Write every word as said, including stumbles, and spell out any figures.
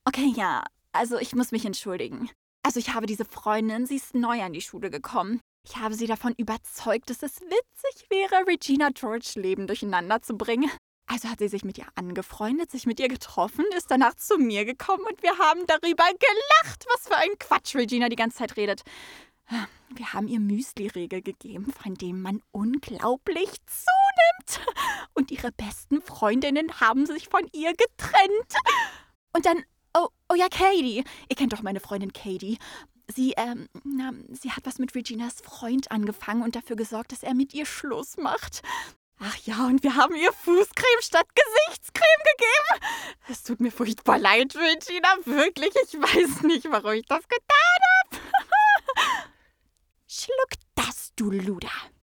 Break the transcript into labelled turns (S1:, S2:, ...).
S1: Okay, ja, also ich muss mich entschuldigen. Also ich habe diese Freundin, sie ist neu an die Schule gekommen. Ich habe sie davon überzeugt, dass es witzig wäre, Regina George Leben durcheinander zu bringen. Also hat sie sich mit ihr angefreundet, sich mit ihr getroffen, ist danach zu mir gekommen und wir haben darüber gelacht, was für ein Quatsch Regina die ganze Zeit redet. Wir haben ihr Müsli-Riegel gegeben, von dem man unglaublich zunimmt. Und ihre besten Freundinnen haben sich von ihr getrennt. Und dann, oh, oh ja, Katie. Ihr kennt doch meine Freundin Katie. Sie, ähm, na, sie hat was mit Reginas Freund angefangen und dafür gesorgt, dass er mit ihr Schluss macht. Ach ja, und wir haben ihr Fußcreme statt Gesichtscreme gegeben. Es tut mir furchtbar leid, Regina, wirklich. Ich weiß nicht, warum ich das getan habe. Schluck das, du Luder.